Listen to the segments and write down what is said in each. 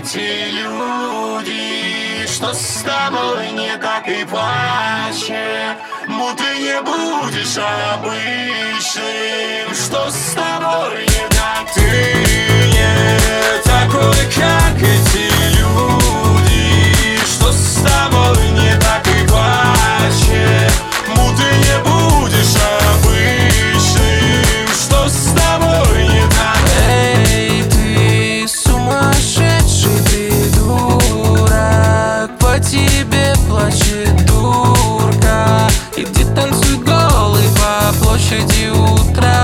эти люди, что с тобой не так и плачет. Ты не будешь обычным, что с тобой не так. Ты не такой, как эти люди, что с тобой не так и плачет. Ты не будешь обычным, что с тобой не так. Эй, ты сумасшедший придурок, по тебе плачет дурка. Иди танцуй голый по площади утра.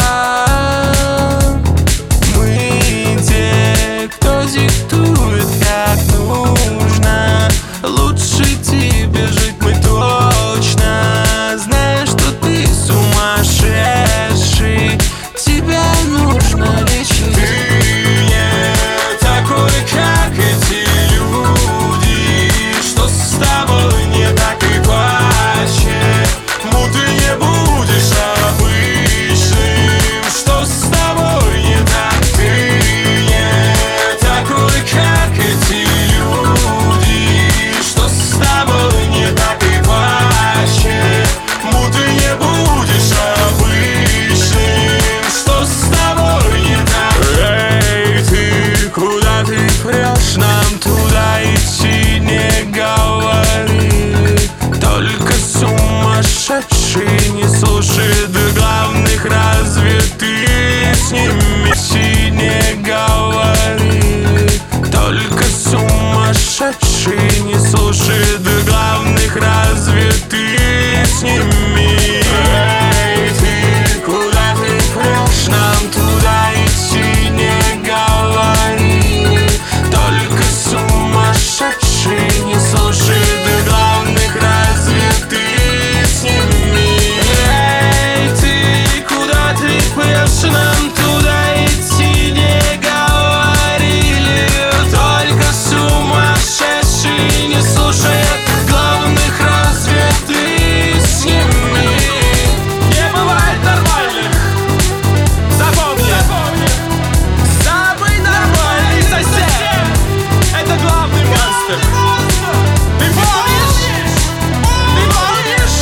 Мы те, кто диктует, как нужно. Лучше тебе жить мы точно. Знаешь, что ты сумасшедший, тебя нужно лечить. Ты не такой, как эти люди, что с тобой не так и плачет. Ты не будешь обычным, что с тобой не так. Ты не такой, как эти люди, что с тобой не так и плачет. Ты не будешь обычным, что с тобой не так. Эй, ты, куда ты прешь? Нам туда идти не говори. Только сумасшедший не слушает главных. Разве ты с ними идти не говори? Только сумасшедший не слушает главных. Разве ты с ними? Эй, ты, куда ты прешь? Нам туда идти не говори. Только сумасшедший не слушает главных. Разве ты с ними? Эй, ты, куда ты прешь? Нам туда идти не говорили. Только сумасшедший не слушает главных. Разве ты с ними? Не бывает нормальных. Запомни, самый нормальный сосед — это главный монстр. Ты помнишь? Ты помнишь?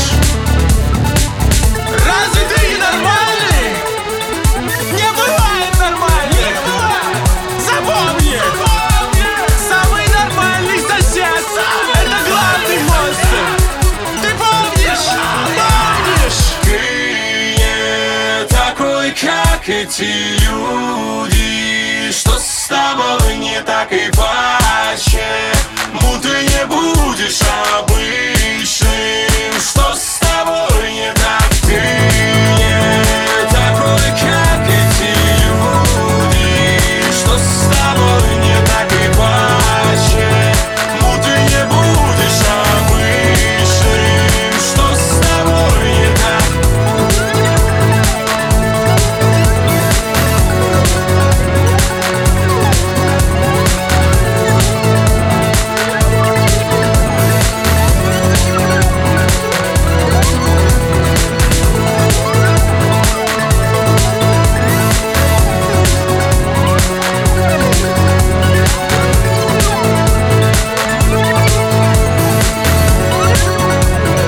Разве ты не нормальный? Не бывает нормальных. Запомни, самый нормальный сосед — это главный монстр. Ты помнишь? Помнишь? Ты не такой, как эти люди, что с тобой не так и плачет. Ты не будешь обычным,